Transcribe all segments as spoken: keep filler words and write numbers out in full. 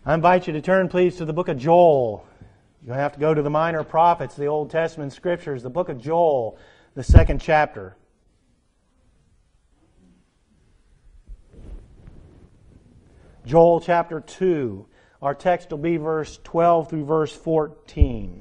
I invite you to turn, please, to the book of Joel. You have to go to the minor prophets, the Old Testament Scriptures, the book of Joel, the second chapter. Joel chapter two. Our text will be verse twelve through verse fourteen.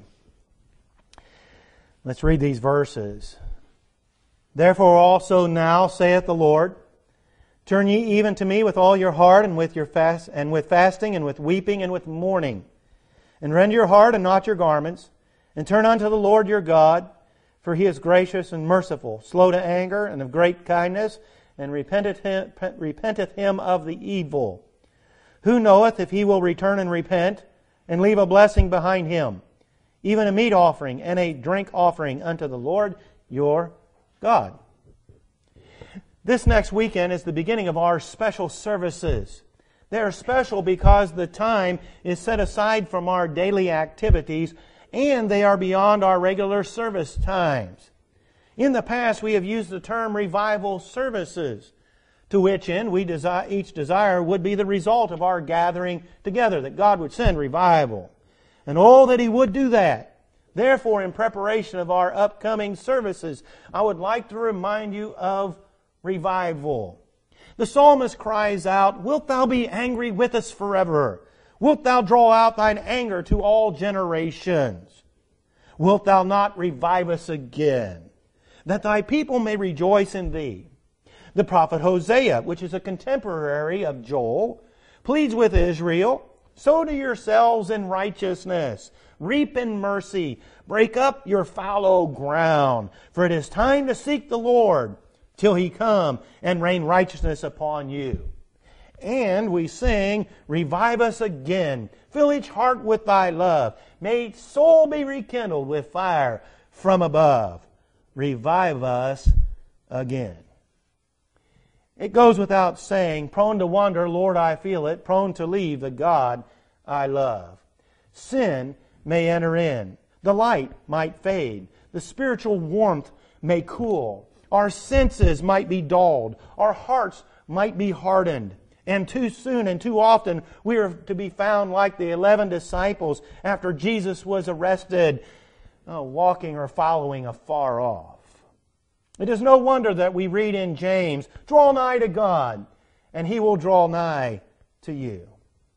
Let's read these verses. Therefore also now, saith the Lord, turn ye even to me with all your heart, and with your fast, and with fasting, and with weeping, and with mourning. And rend your heart and not your garments, and turn unto the Lord your God, for He is gracious and merciful, slow to anger, and of great kindness, and repenteth him, repenteth him of the evil. Who knoweth if He will return and repent, and leave a blessing behind Him, even a meat offering and a drink offering unto the Lord your God. This next weekend is the beginning of our special services. They are special because the time is set aside from our daily activities, and they are beyond our regular service times. In the past, we have used the term revival services, to which end we desire, each desire would be the result of our gathering together, that God would send revival. And oh, that He would do that. Therefore, in preparation of our upcoming services, I would like to remind you of revival. The psalmist cries out, wilt thou be angry with us forever? Wilt thou draw out thine anger to all generations? Wilt thou not revive us again, that thy people may rejoice in thee? The prophet Hosea, which is a contemporary of Joel, pleads with Israel, sow to yourselves in righteousness, reap in mercy, break up your fallow ground, for it is time to seek the Lord, till He come and rain righteousness upon you. And we sing, revive us again, fill each heart with thy love, may each soul be rekindled with fire from above. Revive us again. It goes without saying, prone to wander, Lord, I feel it, prone to leave the God I love. Sin may enter in, the light might fade, the spiritual warmth may cool, our senses might be dulled, our hearts might be hardened, and too soon and too often we are to be found like the eleven disciples after Jesus was arrested, oh, walking or following afar off. It is no wonder that we read in James, draw nigh to God, and He will draw nigh to you.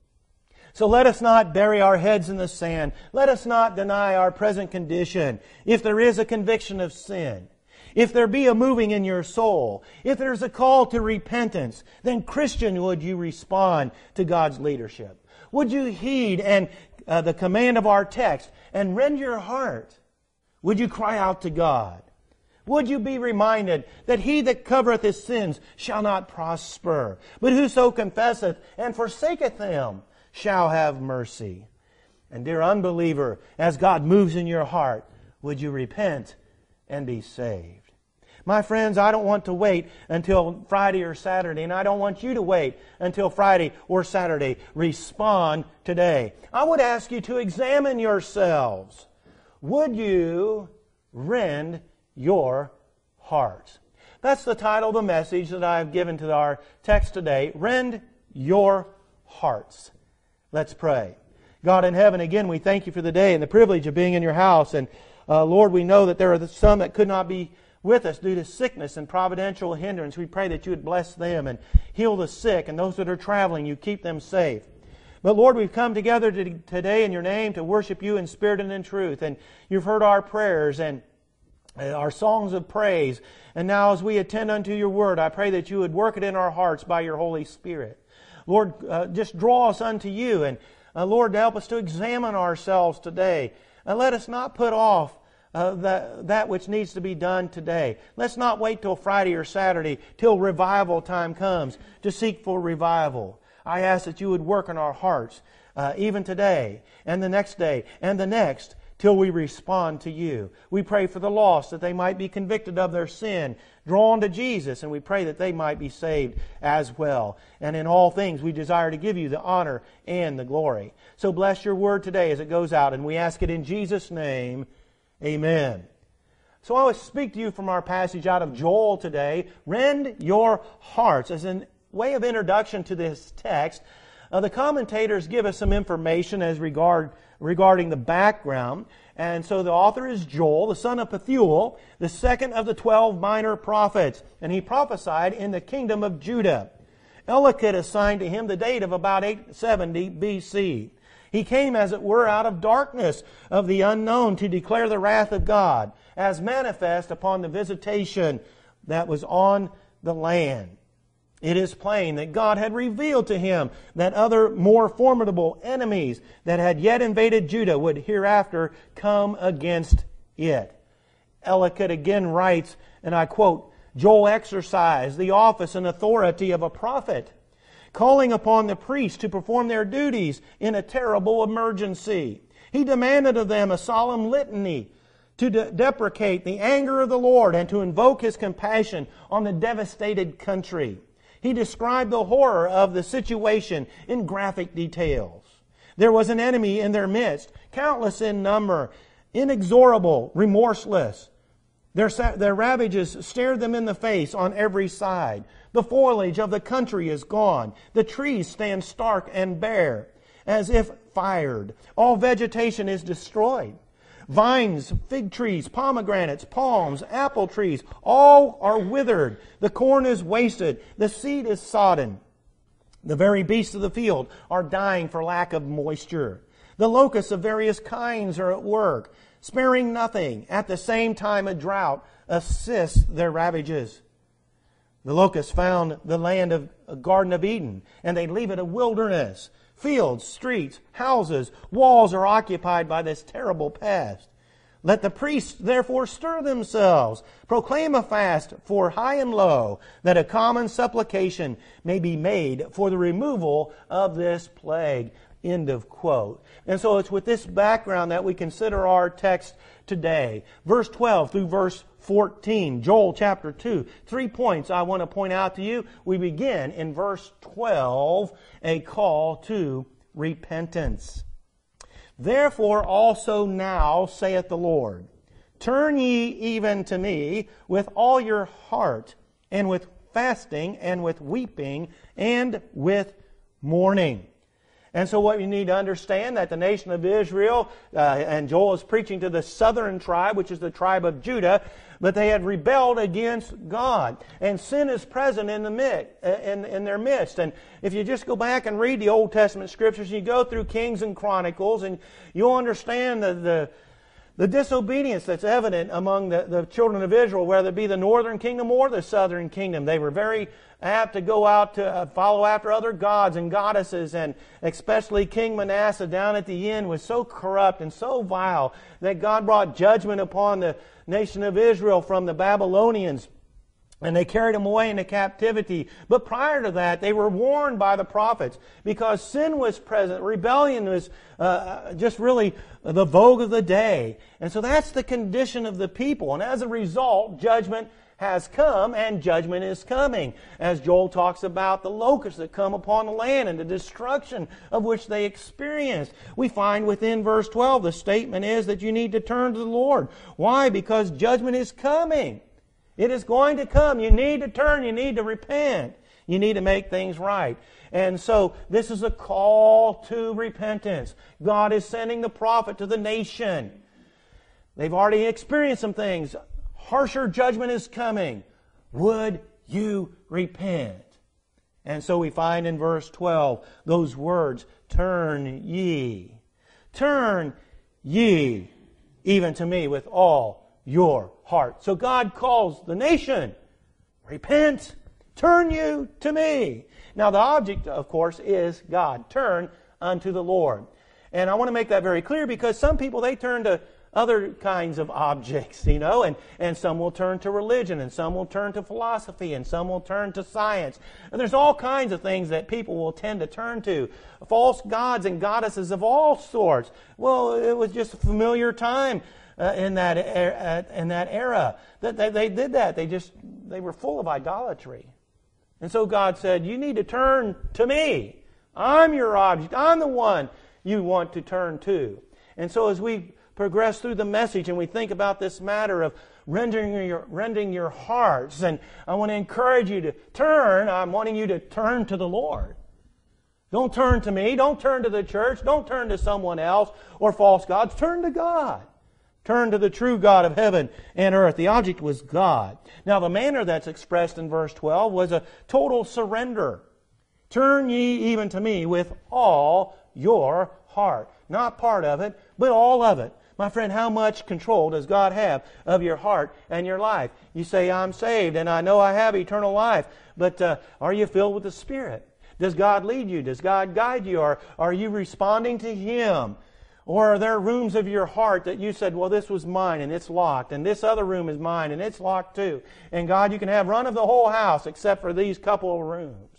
So let us not bury our heads in the sand. Let us not deny our present condition. If there is a conviction of sin, if there be a moving in your soul, if there's a call to repentance, then Christian, would you respond to God's leadership? Would you heed and uh, the command of our text and rend your heart? Would you cry out to God? Would you be reminded that he that covereth his sins shall not prosper, but whoso confesseth and forsaketh them shall have mercy? And dear unbeliever, as God moves in your heart, would you repent and be saved? My friends, I don't want to wait until Friday or Saturday, and I don't want you to wait until Friday or Saturday. Respond today. I would ask you to examine yourselves. Would you rend your hearts? That's the title of the message that I've given to our text today. Rend your hearts. Let's pray. God in heaven, again, we thank you for the day and the privilege of being in your house. And uh, Lord, we know that there are some that could not be with us due to sickness and providential hindrance. We pray that you would bless them and heal the sick, and those that are traveling, you keep them safe. But Lord, we've come together today in your name to worship you in spirit and in truth. And you've heard our prayers and our songs of praise. And now as we attend unto your word, I pray that you would work it in our hearts by your Holy Spirit. Lord, uh, just draw us unto you. And uh, Lord, help us to examine ourselves today. And let us not put off uh, that, that which needs to be done today. Let's not wait till Friday or Saturday, till revival time comes, to seek for revival. I ask that you would work in our hearts, uh, even today, and the next day, and the next, till we respond to you. We pray for the lost, that they might be convicted of their sin, drawn to Jesus, and we pray that they might be saved as well. And in all things, we desire to give you the honor and the glory. So bless your word today as it goes out, and we ask it in Jesus' name. Amen. So I will speak to you from our passage out of Joel today. Rend your hearts. As a way of introduction to this text, Uh, the commentators give us some information as regard regarding the background. And so the author is Joel, the son of Pethuel, the second of the twelve minor prophets. And he prophesied in the kingdom of Judah. Ellicott assigned to him the date of about eight seventy B C. He came, as it were, out of darkness of the unknown to declare the wrath of God, as manifest upon the visitation that was on the land. It is plain that God had revealed to him that other more formidable enemies that had yet invaded Judah would hereafter come against it. Ellicott again writes, and I quote, Joel exercised the office and authority of a prophet, calling upon the priests to perform their duties in a terrible emergency. He demanded of them a solemn litany to de- deprecate the anger of the Lord and to invoke His compassion on the devastated country. He described the horror of the situation in graphic details. There was an enemy in their midst, countless in number, inexorable, remorseless. Their, their ravages stared them in the face on every side. The foliage of the country is gone. The trees stand stark and bare, as if fired. All vegetation is destroyed. Vines, fig trees, pomegranates, palms, apple trees, all are withered. The corn is wasted. The seed is sodden. The very beasts of the field are dying for lack of moisture. The locusts of various kinds are at work, sparing nothing. At the same time, a drought assists their ravages. The locusts found the land of a Garden of Eden, and they leave it a wilderness. Fields, streets, houses, walls are occupied by this terrible pest. Let the priests therefore stir themselves, proclaim a fast for high and low, that a common supplication may be made for the removal of this plague. End of quote. And so it's with this background that we consider our text today. Verse twelve through verse fourteen, Joel chapter two. Three points I want to point out to you. We begin in verse twelve, a call to repentance. Therefore also now, saith the Lord, turn ye even to me with all your heart, and with fasting, and with weeping, and with mourning. And so what you need to understand, that the nation of Israel, uh, and Joel is preaching to the southern tribe, which is the tribe of Judah, but they had rebelled against God. And sin is present in the mid, in, in their midst. And if you just go back and read the Old Testament Scriptures, you go through Kings and Chronicles, and you'll understand the, the, the disobedience that's evident among the, the children of Israel, whether it be the northern kingdom or the southern kingdom. They were very apt to go out to uh, follow after other gods and goddesses, and especially King Manasseh down at the end was so corrupt and so vile that God brought judgment upon the nation of Israel from the Babylonians, and they carried them away into captivity. But prior to that, they were warned by the prophets, because sin was present, rebellion was uh, just really the vogue of the day. And so that's the condition of the people, and as a result, judgment has come, and judgment is coming. As Joel talks about the locusts that come upon the land and the destruction of which they experienced. We find within verse twelve, the statement is that you need to turn to the Lord. Why? Because judgment is coming. It is going to come. You need to turn. You need to repent. You need to make things right. And so this is a call to repentance. God is sending the prophet to the nation. They've already experienced some things. Harsher judgment is coming. Would you repent? And so we find in verse twelve those words, turn ye. Turn ye even to me with all your heart. So God calls the nation, repent, turn you to me. Now the object, of course, is God. Turn unto the Lord. And I want to make that very clear, because some people, they turn to other kinds of objects, you know, and, and some will turn to religion, and some will turn to philosophy, and some will turn to science. And there's all kinds of things that people will tend to turn to. False gods and goddesses of all sorts. Well, it was just a familiar time uh, in that uh, in that era that they, they did that. They just they were full of idolatry. And so God said, you need to turn to me. I'm your object. I'm the one you want to turn to. And so as we progress through the message and we think about this matter of rendering your, rending your hearts, and I want to encourage you to turn. I'm wanting you to turn to the Lord. Don't turn to me. Don't turn to the church. Don't turn to someone else or false gods. Turn to God. Turn to the true God of heaven and earth. The object was God. Now, the manner that's expressed in verse twelve was a total surrender. Turn ye even to me with all your heart. Not part of it, but all of it. My friend, how much control does God have of your heart and your life? You say, I'm saved and I know I have eternal life, but uh, are you filled with the Spirit? Does God lead you? Does God guide you? Or are you responding to Him? Or are there rooms of your heart that you said, well, this was mine and it's locked, and this other room is mine and it's locked too. And God, you can have run of the whole house except for these couple of rooms.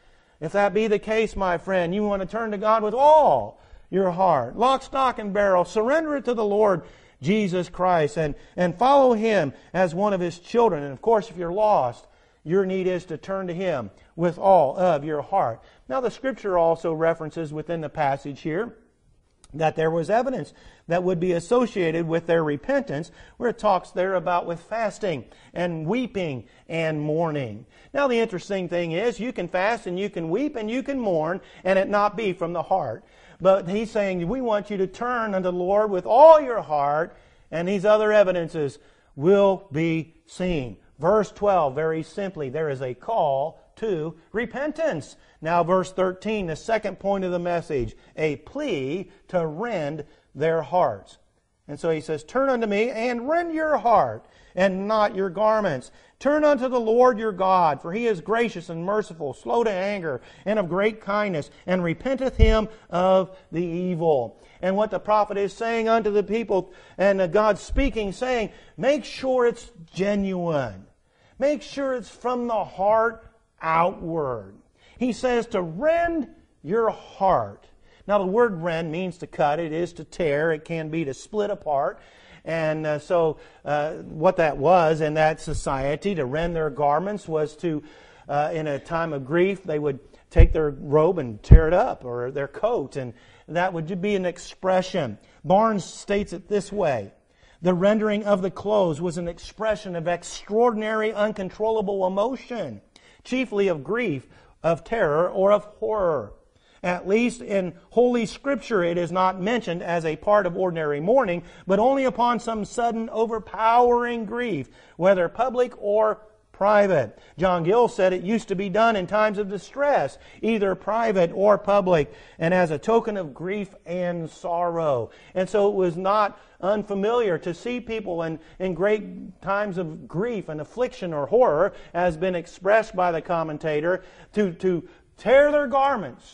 If that be the case, my friend, you want to turn to God with all your heart. Lock, stock, and barrel. Surrender it to the Lord Jesus Christ and, and follow Him as one of His children. And of course, if you're lost, your need is to turn to Him with all of your heart. Now, the Scripture also references within the passage here that there was evidence that would be associated with their repentance, where it talks there about with fasting and weeping and mourning. Now, the interesting thing is, you can fast and you can weep and you can mourn and it not be from the heart. But He's saying, we want you to turn unto the Lord with all your heart, and these other evidences will be seen. Verse twelve, very simply, there is a call to repentance. Now, verse thirteen, the second point of the message, a plea to rend their hearts. And so he says, turn unto me and rend your heart and not your garments. Turn unto the Lord your God, for He is gracious and merciful, slow to anger, and of great kindness, and repenteth Him of the evil. And what the prophet is saying unto the people, and God speaking, saying, make sure it's genuine. Make sure it's from the heart outward. He says to rend your heart. Now, the word rend means to cut. It is to tear. It can be to split apart. And uh, so uh, what that was in that society, to rend their garments, was to, uh, in a time of grief, they would take their robe and tear it up, or their coat, and that would be an expression. Barnes states it this way: the rendering of the clothes was an expression of extraordinary, uncontrollable emotion, chiefly of grief, of terror, or of horror. At least in Holy Scripture, it is not mentioned as a part of ordinary mourning, but only upon some sudden, overpowering grief, whether public or private. John Gill said it used to be done in times of distress, either private or public, and as a token of grief and sorrow. And so it was not unfamiliar to see people in, in great times of grief and affliction or horror, as been expressed by the commentator, to, to tear their garments.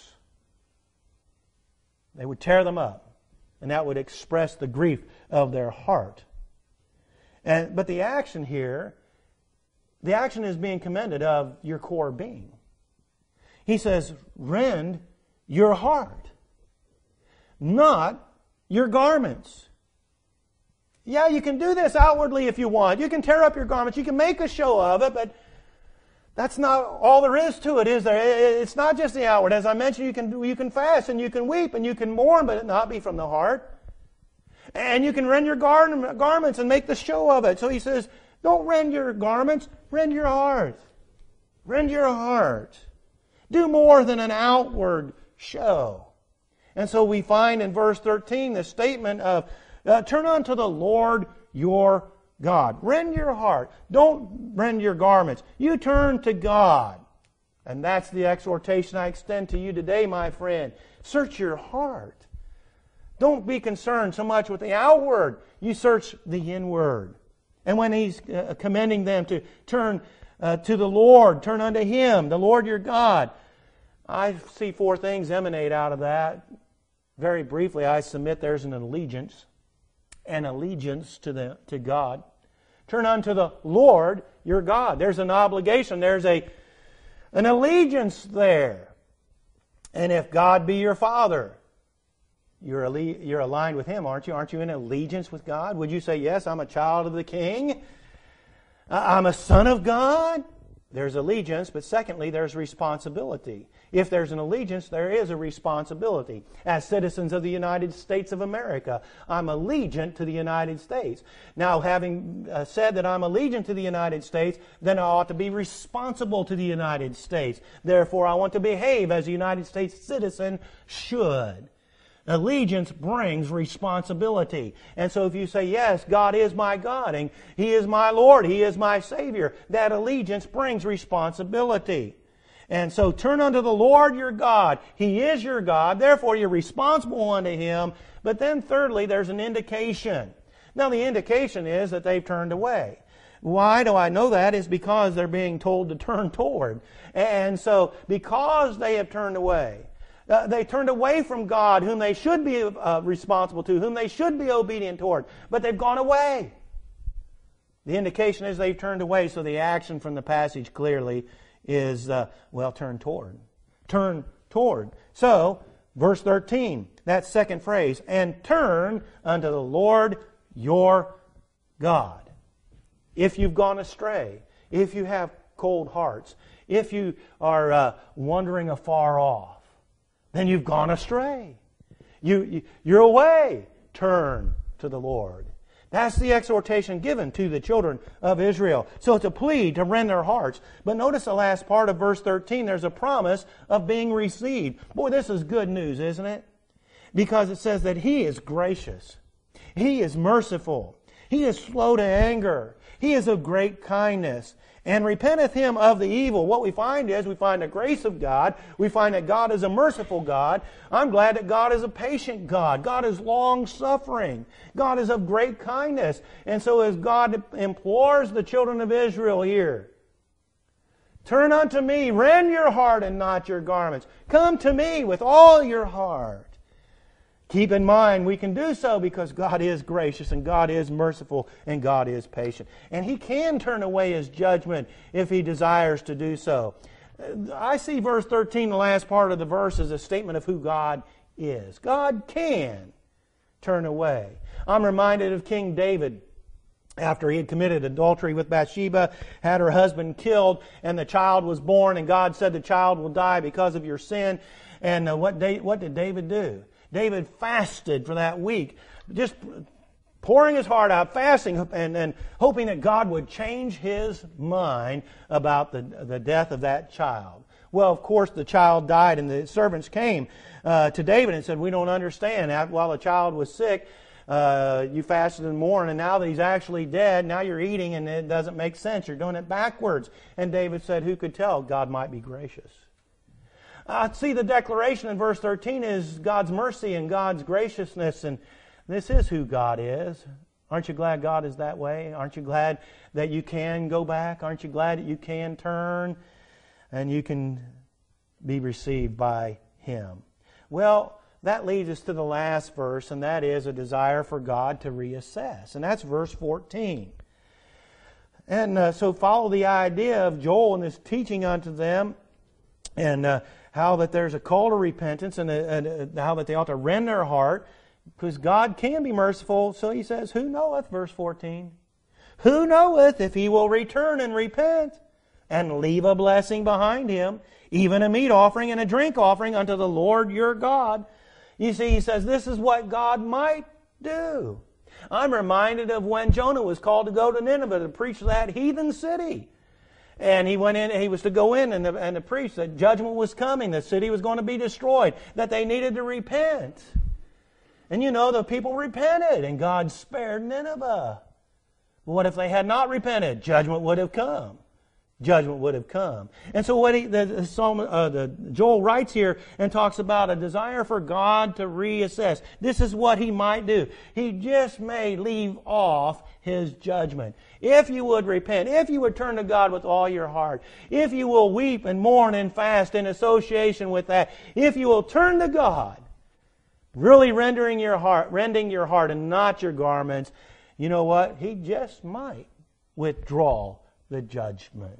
They would tear them up, and that would express the grief of their heart. And, but the action here, the action is being commended of your core being. He says, rend your heart, not your garments. Yeah, you can do this outwardly if you want. You can tear up your garments. You can make a show of it, but that's not all there is to it, is there? It's not just the outward. As I mentioned, you can you can fast and you can weep and you can mourn, but it not be from the heart. And you can rend your gar- garments and make the show of it. So he says, don't rend your garments, rend your heart. Rend your heart. Do more than an outward show. And so we find in verse thirteen the statement of, uh, turn unto the Lord your God. Rend your heart. Don't rend your garments. You turn to God. And that's the exhortation I extend to you today, my friend. Search your heart. Don't be concerned so much with the outward. You search the inward. And when He's uh, commending them to turn uh, to the Lord, turn unto Him, the Lord your God, I see four things emanate out of that. Very briefly, I submit there's an allegiance. An allegiance to the to God. Turn unto the Lord your God. There's an obligation. There's a an allegiance there. And if God be your Father, you're alle- you're aligned with Him, aren't you? Aren't you in allegiance with God? Would you say, yes, I'm a child of the King? I'm a son of God? There's allegiance, but secondly, there's responsibility. If there's an allegiance, there is a responsibility. As citizens of the United States of America, I'm allegiant to the United States. Now, having uh, said that I'm allegiant to the United States, then I ought to be responsible to the United States. Therefore, I want to behave as a United States citizen should. Allegiance brings responsibility. And so if you say, yes, God is my God, and He is my Lord, He is my Savior, that allegiance brings responsibility. And so turn unto the Lord your God. He is your God, therefore you're responsible unto Him. But then thirdly, there's an indication. Now the indication is that they've turned away. Why do I know that? Is because they're being told to turn toward. And so because they have turned away, Uh, they turned away from God, whom they should be uh, responsible to, whom they should be obedient toward, but they've gone away. The indication is they've turned away, so the action from the passage clearly is, uh, well, turn toward. Turn toward. So, verse thirteen, that second phrase, and turn unto the Lord your God. If you've gone astray, if you have cold hearts, if you are uh, wandering afar off, then you've gone astray. You, you, you're away. Turn to the Lord. That's the exhortation given to the children of Israel. So it's a plea to rend their hearts. But notice the last part of verse thirteen. There's a promise of being received. Boy, this is good news, isn't it? Because it says that He is gracious. He is merciful. He is slow to anger. He is of great kindness. And repenteth him of the evil. What we find is we find the grace of God. We find that God is a merciful God. I'm glad that God is a patient God. God is long-suffering. God is of great kindness. And so as God implores the children of Israel here, turn unto me, rend your heart and not your garments. Come to me with all your heart. Keep in mind, we can do so because God is gracious and God is merciful and God is patient. And He can turn away His judgment if He desires to do so. I see verse thirteen, the last part of the verse, as a statement of who God is. God can turn away. I'm reminded of King David. After he had committed adultery with Bathsheba, had her husband killed, and the child was born, and God said the child will die because of your sin. And uh, what, da- what did David do? David fasted for that week, just pouring his heart out, fasting, and, and hoping that God would change His mind about the, the death of that child. Well, of course, the child died, and the servants came uh, to David and said, we don't understand. While the child was sick, uh, you fasted and mourned, and now that he's actually dead, now you're eating, and it doesn't make sense. You're doing it backwards. And David said, who could tell? God might be gracious. I uh, see the declaration in verse thirteen is God's mercy and God's graciousness, and this is who God is. Aren't you glad God is that way? Aren't you glad that you can go back? Aren't you glad that you can turn and you can be received by Him? Well, that leads us to the last verse, and that is a desire for God to reassess. And that's verse fourteen. And uh, so follow the idea of Joel and his teaching unto them, and uh, how that there's a call to repentance, and, uh, and uh, how that they ought to rend their heart, because God can be merciful. So he says, who knoweth, verse fourteen, who knoweth if he will return and repent, and leave a blessing behind him, even a meat offering and a drink offering unto the Lord your God. You see, he says this is what God might do. I'm reminded of when Jonah was called to go to Nineveh to preach to that heathen city. And he went in, he was to go in and, the, and to preach that judgment was coming, the city was going to be destroyed, that they needed to repent. And you know, the people repented, and God spared Nineveh. What if they had not repented? Judgment would have come. Judgment would have come. And so what he, the, the, Psalm, uh, the Joel writes here and talks about a desire for God to reassess. This is what He might do. He just may leave off His judgment. If you would repent, if you would turn to God with all your heart, if you will weep and mourn and fast in association with that, if you will turn to God, really rendering your heart, rending your heart and not your garments, you know what? He just might withdraw the judgment.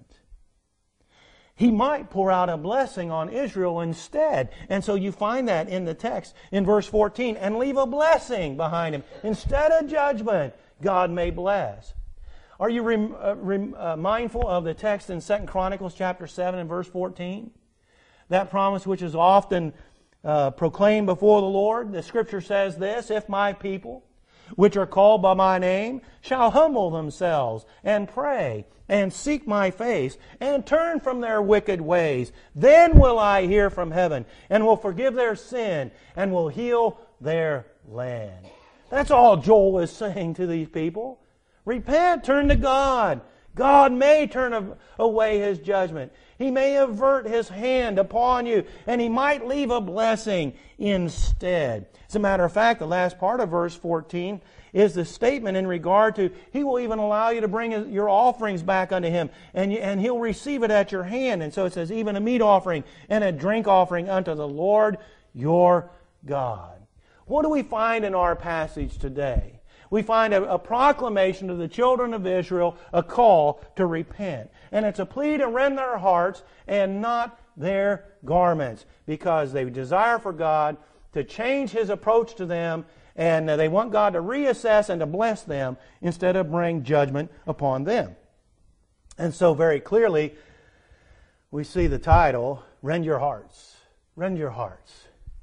He might pour out a blessing on Israel instead. And so you find that in the text in verse fourteen. And leave a blessing behind him. Instead of judgment, God may bless. Are you rem, uh, rem, uh, mindful of the text in Second Chronicles chapter seven and verse fourteen? That promise which is often uh, proclaimed before the Lord. The Scripture says this, if my people, which are called by my name, shall humble themselves and pray and seek my face and turn from their wicked ways, then will I hear from heaven and will forgive their sin and will heal their land. That's all Joel is saying to these people. Repent, turn to God. God may turn away His judgment. He may avert His hand upon you, and He might leave a blessing instead. As a matter of fact, the last part of verse fourteen is the statement in regard to He will even allow you to bring your offerings back unto Him, and, you, and He'll receive it at your hand. And so it says, even a meat offering and a drink offering unto the Lord your God. What do we find in our passage today? We find a, a proclamation to the children of Israel, a call to repent. And it's a plea to rend their hearts and not their garments, because they desire for God to change His approach to them, and they want God to reassess and to bless them instead of bring judgment upon them. And so very clearly, we see the title, Rend Your Hearts. Rend Your Hearts.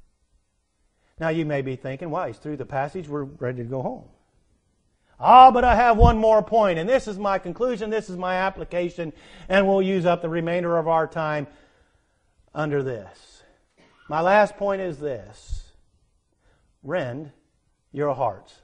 Now you may be thinking, well, he's through the passage, we're ready to go home. Ah, but I have one more point, and this is my conclusion, this is my application, and we'll use up the remainder of our time under this. My last point is this. Rend your hearts.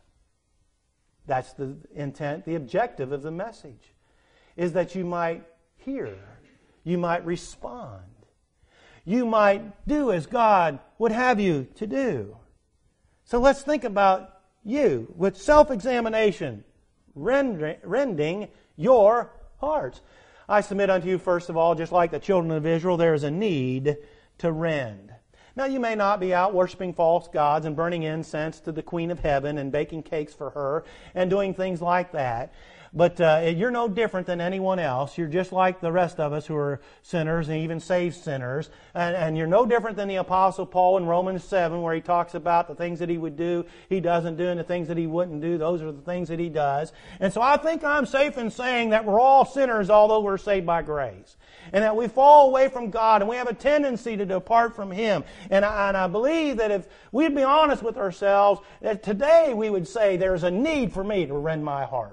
That's the intent, the objective of the message, is that you might hear, you might respond, you might do as God would have you to do. So let's think about you with self-examination, rend, rending your hearts. I submit unto you, first of all, just like the children of Israel, there is a need to rend. Now, you may not be out worshiping false gods and burning incense to the Queen of Heaven and baking cakes for her and doing things like that. But uh, you're no different than anyone else. You're just like the rest of us who are sinners and even saved sinners. And, and you're no different than the Apostle Paul in Romans seven, where he talks about the things that he would do, he doesn't do, and the things that he wouldn't do, those are the things that he does. And so I think I'm safe in saying that we're all sinners, although we're saved by grace. And that we fall away from God, and we have a tendency to depart from Him. And I, and I believe that if we'd be honest with ourselves, that today we would say there's a need for me to rend my heart.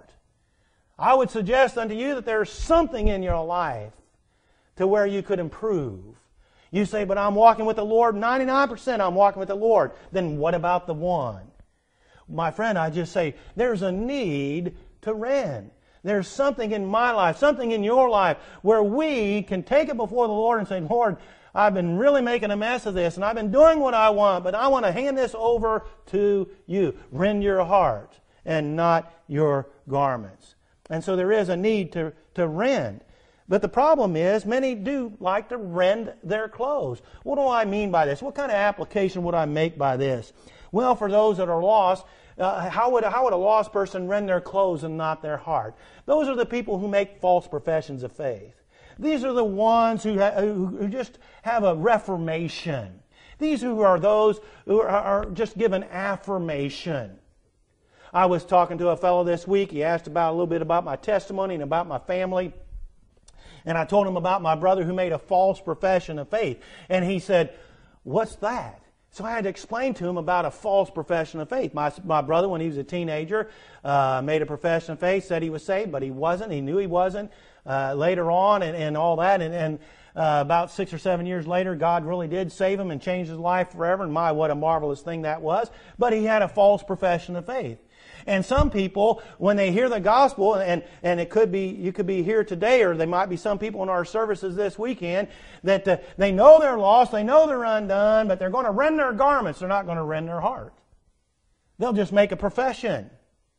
I would suggest unto you that there's something in your life to where you could improve. You say, but I'm walking with the Lord, ninety-nine percent I'm walking with the Lord. Then what about the one? My friend, I just say, there's a need to rend. There's something in my life, something in your life, where we can take it before the Lord and say, Lord, I've been really making a mess of this, and I've been doing what I want, but I want to hand this over to you. Rend your heart and not your garments. And so there is a need to, to rend. But the problem is, many do like to rend their clothes. What do I mean by this? What kind of application would I make by this? Well, for those that are lost, uh, how would how would a lost person rend their clothes and not their heart? Those are the people who make false professions of faith. These are the ones who, ha- who just have a reformation. These who are those who are, are just given affirmation. I was talking to a fellow this week. He asked about a little bit about my testimony and about my family. And I told him about my brother who made a false profession of faith. And he said, what's that? So I had to explain to him about a false profession of faith. My, my brother, when he was a teenager, uh, made a profession of faith, said he was saved, but he wasn't. He knew he wasn't uh, later on and, and all that. And, and uh, about six or seven years later, God really did save him and change his life forever. And my, what a marvelous thing that was. But he had a false profession of faith. And some people, when they hear the gospel, and, and it could be, you could be here today, or there might be some people in our services this weekend, that uh, they know they're lost, they know they're undone, but they're going to rend their garments. They're not going to rend their heart. They'll just make a profession.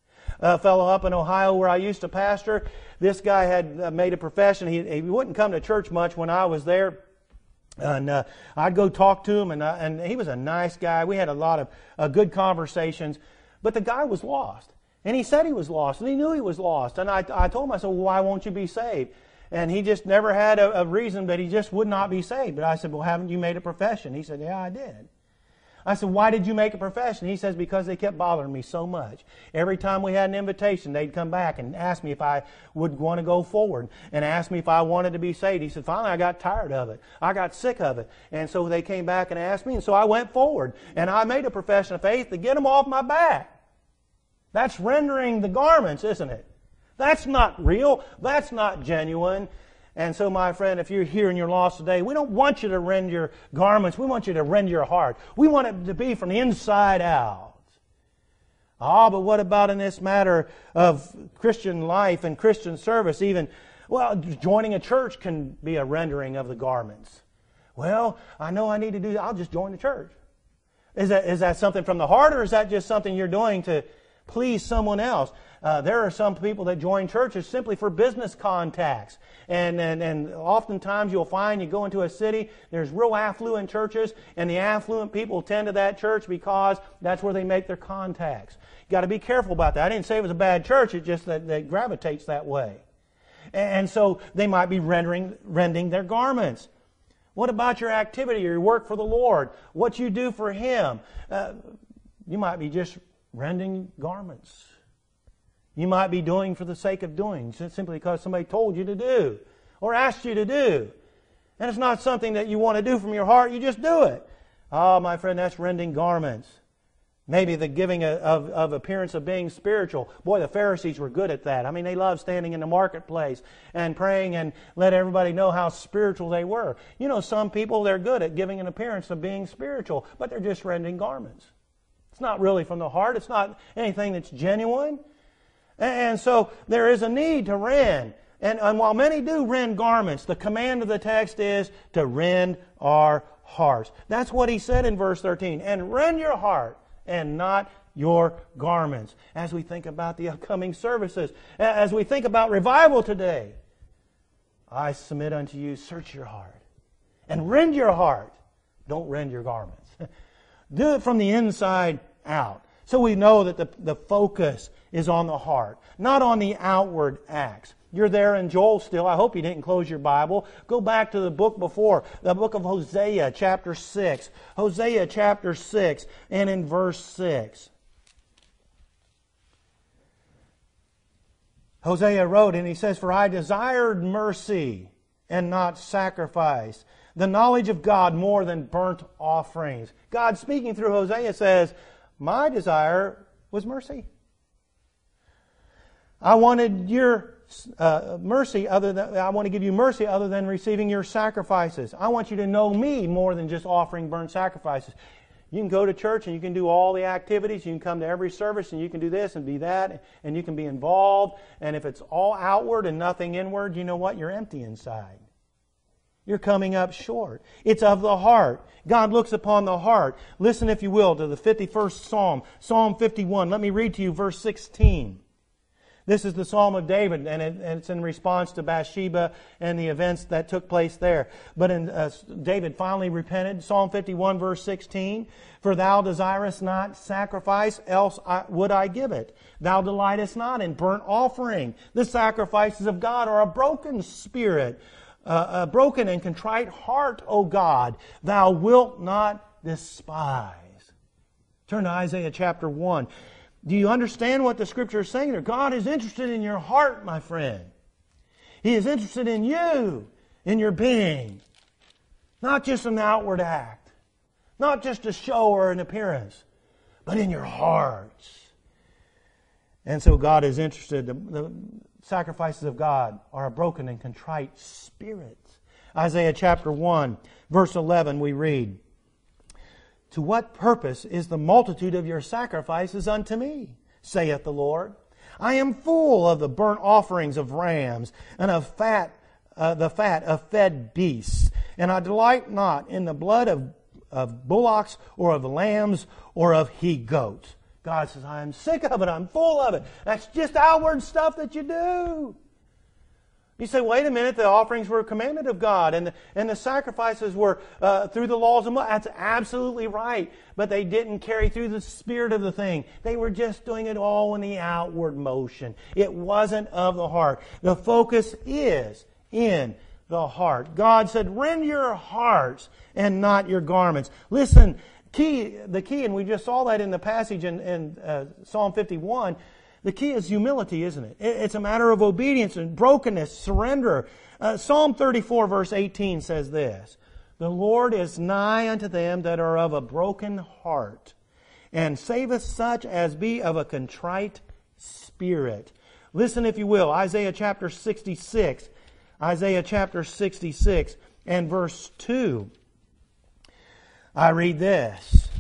A fellow up in Ohio where I used to pastor, this guy had made a profession. He, he wouldn't come to church much when I was there. And uh, I'd go talk to him, and, uh, and he was a nice guy. We had a lot of uh, good conversations. But the guy was lost. And he said he was lost. And he knew he was lost. And I, I told him, I said, well, why won't you be saved? And he just never had a, a reason, but he just would not be saved. But I said, well, haven't you made a profession? He said, yeah, I did. I said, why did you make a profession? He says, because they kept bothering me so much. Every time we had an invitation, they'd come back and ask me if I would want to go forward and ask me if I wanted to be saved. He said, finally, I got tired of it. I got sick of it. And so they came back and asked me, and so I went forward. And I made a profession of faith to get them off my back. That's rendering the garments, isn't it? That's not real. That's not genuine. And so, my friend, if you're here and you're lost today, we don't want you to rend your garments. We want you to rend your heart. We want it to be from the inside out. Ah, but what about in this matter of Christian life and Christian service? Even, well, joining a church can be a rendering of the garments. Well, I know I need to do that. I'll just join the church. Is that, is that something from the heart, or is that just something you're doing to please someone else? Uh, there are some people that join churches simply for business contacts. And, and, and oftentimes you'll find you go into a city, there's real affluent churches, and the affluent people tend to that church because that's where they make their contacts. You've got to be careful about that. I didn't say it was a bad church, it's just that it gravitates that way. And so they might be rendering, rending their garments. What about your activity, your work for the Lord? What you do for Him? Uh, you might be just rending garments. You might be doing for the sake of doing, simply because somebody told you to do or asked you to do. And it's not something that you want to do from your heart, you just do it. Oh, my friend, that's rending garments. Maybe the giving of, of appearance of being spiritual. Boy, the Pharisees were good at that. I mean, they loved standing in the marketplace and praying and let everybody know how spiritual they were. You know, some people, they're good at giving an appearance of being spiritual, but they're just rending garments. It's not really from the heart. It's not anything that's genuine. And so there is a need to rend. And, and while many do rend garments, the command of the text is to rend our hearts. That's what he said in verse thirteen. And rend your heart and not your garments. As we think about the upcoming services, as we think about revival today, I submit unto you, search your heart and rend your heart. Don't rend your garments. Do it from the inside out. So we know that the, the focus is on the heart, not on the outward acts. You're there in Joel still. I hope you didn't close your Bible. Go back to the book before, the book of Hosea, chapter six. Hosea, chapter six, and in verse six. Hosea wrote, and he says, For I desired mercy and not sacrifice, the knowledge of God more than burnt offerings. God, speaking through Hosea, says, my desire was mercy. I wanted your uh, mercy other than I want to give you mercy other than receiving your sacrifices. I want you to know me more than just offering burnt sacrifices. You can go to church and you can do all the activities. You can come to every service and you can do this and be that, and you can be involved. And if it's all outward and nothing inward, you know what? You're empty inside. You're coming up short. It's of the heart. God looks upon the heart. Listen, if you will, to the fifty-first Psalm, Psalm fifty-one. Let me read to you verse sixteen. This is the Psalm of David, and, it, and it's in response to Bathsheba and the events that took place there. But in, uh, David finally repented. Psalm fifty-one, verse sixteen. For thou desirest not sacrifice, else I, would I give it. Thou delightest not in burnt offering. The sacrifices of God are a broken spirit, uh, a broken and contrite heart, O God, thou wilt not despise. Turn to Isaiah chapter one. Do you understand what the Scripture is saying there? God is interested in your heart, my friend. He is interested in you, in your being. Not just an outward act. Not just a show or an appearance. But in your hearts. And so God is interested. The, the sacrifices of God are a broken and contrite spirit. Isaiah chapter one, verse eleven, we read, To what purpose is the multitude of your sacrifices unto me, saith the Lord? I am full of the burnt offerings of rams, and of fat, uh, the fat of fed beasts. And I delight not in the blood of, of bullocks, or of lambs, or of he-goats. God says, I am sick of it. I'm full of it. That's just outward stuff that you do. You say, wait a minute, the offerings were commanded of God, and the, and the sacrifices were uh, through the laws of Moses. That's absolutely right, but they didn't carry through the spirit of the thing. They were just doing it all in the outward motion. It wasn't of the heart. The focus is in the heart. God said, rend your hearts and not your garments. Listen, key, the key, and we just saw that in the passage in, in uh, Psalm fifty-one, the key is humility, isn't it? It's a matter of obedience and brokenness, surrender. Uh, Psalm thirty-four verse eighteen says this, the Lord is nigh unto them that are of a broken heart, and saveth such as be of a contrite spirit. Listen, if you will, Isaiah chapter sixty-six, Isaiah chapter sixty-six and verse two. I read this.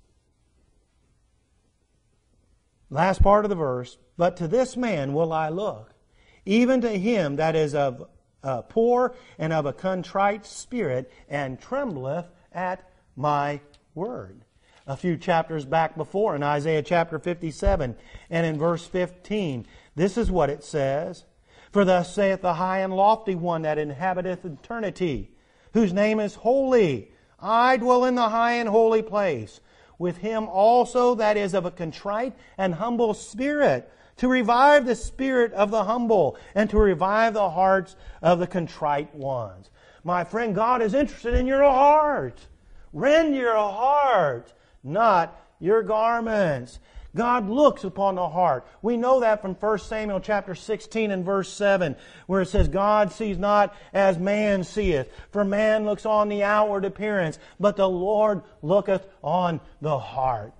Last part of the verse, but to this man will I look, even to him that is of uh, poor and of a contrite spirit, and trembleth at my word. A few chapters back before, in Isaiah chapter fifty-seven and in verse fifteen, this is what it says. For thus saith the high and lofty one that inhabiteth eternity, whose name is holy. I dwell in the high and holy place, with him also that is of a contrite and humble spirit, to revive the spirit of the humble, and to revive the hearts of the contrite ones. My friend, God is interested in your heart. Rend your heart, not your garments. God looks upon the heart. We know that from First Samuel chapter sixteen and verse seven, where it says, God sees not as man seeth, for man looks on the outward appearance, but the Lord looketh on the heart.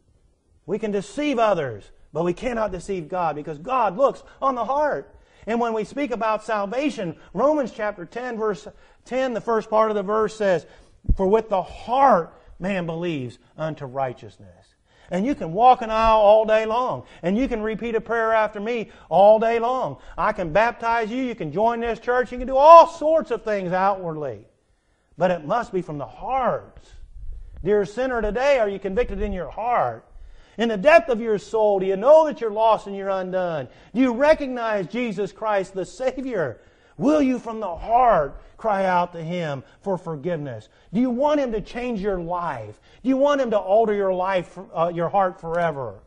We can deceive others, but we cannot deceive God, because God looks on the heart. And when we speak about salvation, Romans chapter ten, verse ten, the first part of the verse says, for with the heart man believes unto righteousness. And you can walk an aisle all day long. And you can repeat a prayer after me all day long. I can baptize you. You can join this church. You can do all sorts of things outwardly. But it must be from the heart. Dear sinner, today are you convicted in your heart? In the depth of your soul, do you know that you're lost and you're undone? Do you recognize Jesus Christ the Savior? Will you from the heart cry out to Him for forgiveness? Do you want Him to change your life? Do you want Him to alter your life, uh, your heart forever?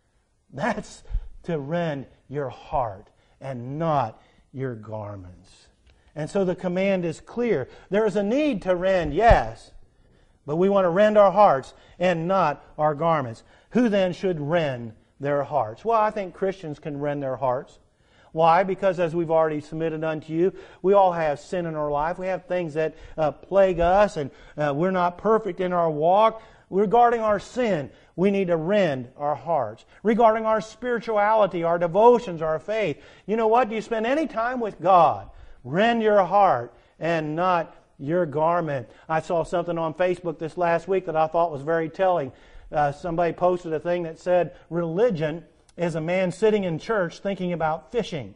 That's to rend your heart and not your garments. And so the command is clear. There is a need to rend, yes, but we want to rend our hearts and not our garments. Who then should rend their hearts? Well, I think Christians can rend their hearts. Why? Because as we've already submitted unto you, we all have sin in our life. We have things that uh, plague us, and uh, we're not perfect in our walk. Regarding our sin, we need to rend our hearts. Regarding our spirituality, our devotions, our faith, you know what? Do you spend any time with God? Rend your heart and not your garment. I saw something on Facebook this last week that I thought was very telling. Uh, somebody posted a thing that said, religion is a man sitting in church thinking about fishing.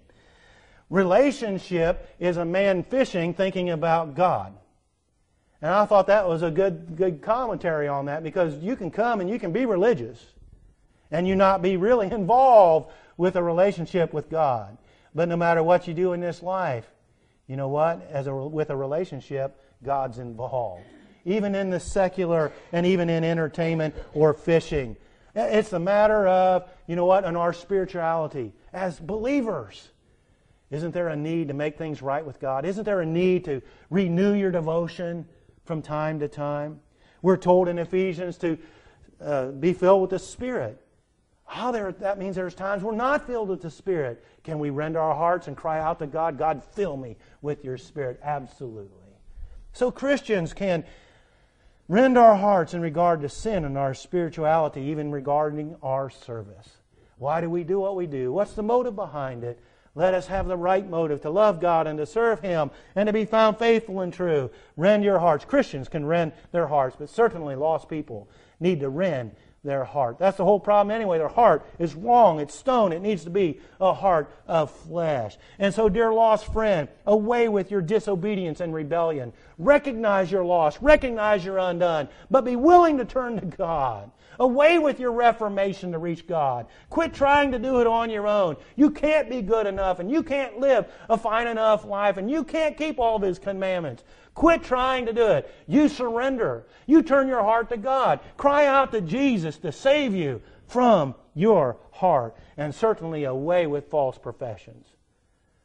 Relationship is a man fishing thinking about God. And I thought that was a good good commentary on that, because you can come and you can be religious and you not be really involved with a relationship with God. But no matter what you do in this life, you know what? As a, with a relationship, God's involved. Even in the secular and even in entertainment or fishing. It's a matter of, you know what, in our spirituality. As believers, isn't there a need to make things right with God? Isn't there a need to renew your devotion from time to time? We're told in Ephesians to uh, be filled with the Spirit. Oh, there, that means there's times we're not filled with the Spirit. Can we rend our hearts and cry out to God, God, fill me with your Spirit? Absolutely. So Christians can rend our hearts in regard to sin and our spirituality, even regarding our service. Why do we do what we do? What's the motive behind it? Let us have the right motive to love God and to serve Him and to be found faithful and true. Rend your hearts. Christians can rend their hearts, but certainly lost people need to rend their heart. That's the whole problem anyway. Their heart is wrong. It's stone. It needs to be a heart of flesh. And so, dear lost friend, away with your disobedience and rebellion. Recognize your loss. Recognize you're undone. But be willing to turn to God. Away with your reformation to reach God. Quit trying to do it on your own. You can't be good enough, and you can't live a fine enough life, and you can't keep all of His commandments. Quit trying to do it. You surrender. You turn your heart to God. Cry out to Jesus to save you from your heart, and certainly away with false professions.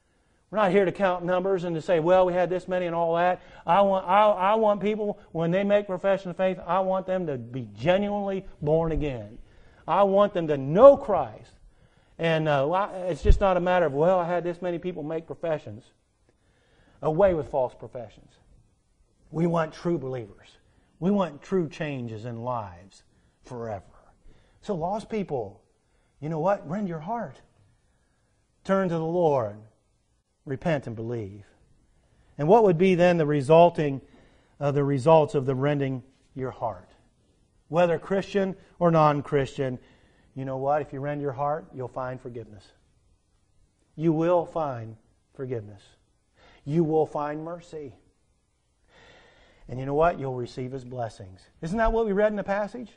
We're not here to count numbers and to say, well, we had this many and all that. I want, I, I want people, when they make profession of faith, I want them to be genuinely born again. I want them to know Christ. And uh, it's just not a matter of, well, I had this many people make professions. Away with false professions. We want true believers. We want true changes in lives forever. So lost people, you know what? Rend your heart. Turn to the Lord. Repent and believe. And what would be then the resulting, uh, the results of the rending your heart? Whether Christian or non-Christian, you know what? If you rend your heart, you'll find forgiveness. You will find forgiveness. You will find mercy. And you know what? You'll receive His blessings. Isn't that what we read in the passage?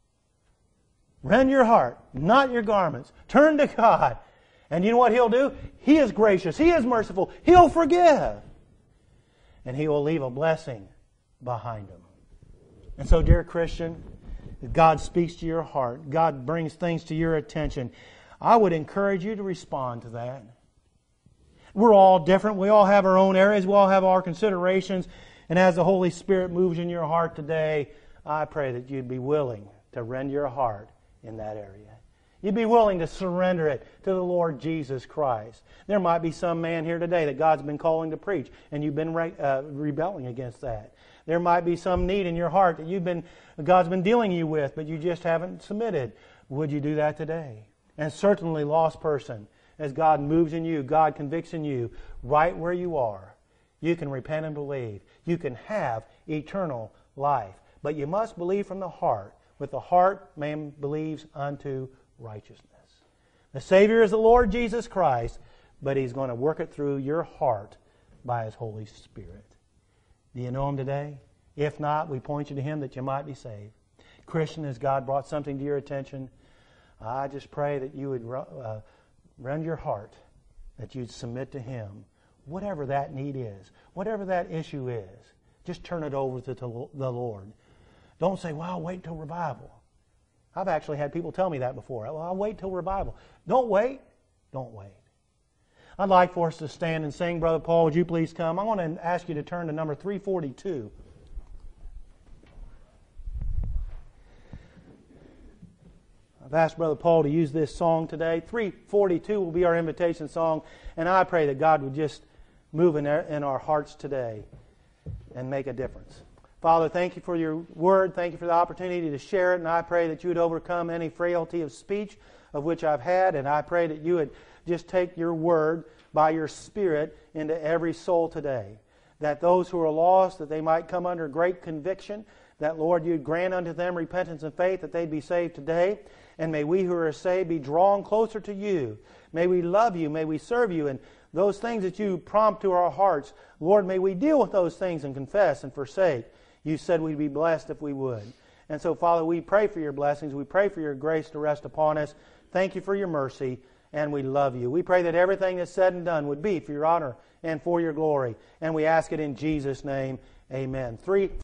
Rend your heart, not your garments. Turn to God. And you know what He'll do? He is gracious. He is merciful. He'll forgive. And He will leave a blessing behind Him. And so, dear Christian, if God speaks to your heart, God brings things to your attention, I would encourage you to respond to that. We're all different. We all have our own areas. We all have our considerations. And as the Holy Spirit moves in your heart today, I pray that you'd be willing to rend your heart in that area. You'd be willing to surrender it to the Lord Jesus Christ. There might be some man here today that God's been calling to preach, and you've been re- uh, rebelling against that. There might be some need in your heart that you've been, God's been dealing you with, but you just haven't submitted. Would you do that today? And certainly, lost person, as God moves in you, God convicts in you, right where you are, you can repent and believe. You can have eternal life. But you must believe from the heart. With the heart, man believes unto righteousness. The Savior is the Lord Jesus Christ, but He's going to work it through your heart by His Holy Spirit. Do you know Him today? If not, we point you to Him that you might be saved. Christian, has God brought something to your attention? I just pray that you would uh, rend your heart, that you'd submit to Him. Whatever that need is, whatever that issue is, just turn it over to the Lord. Don't say, well, I'll wait till revival. I've actually had people tell me that before. Well, I'll wait till revival. Don't wait. Don't wait. I'd like for us to stand and sing. Brother Paul, would you please come? I want to ask you to turn to number three forty-two. I've asked Brother Paul to use this song today. three forty-two will be our invitation song. And I pray that God would just move in our, in our hearts today and make a difference. Father, thank you for your word. Thank you for the opportunity to share it. And I pray that you would overcome any frailty of speech of which I've had. And I pray that you would just take your word by your Spirit into every soul today. That those who are lost, that they might come under great conviction. That, Lord, you'd grant unto them repentance and faith, that they'd be saved today. And may we who are saved be drawn closer to you. May we love you. May we serve you. And those things that you prompt to our hearts, Lord, may we deal with those things and confess and forsake. You said we'd be blessed if we would. And so, Father, we pray for your blessings. We pray for your grace to rest upon us. Thank you for your mercy, and we love you. We pray that everything that's said and done would be for your honor and for your glory. And we ask it in Jesus' name. Amen. Three.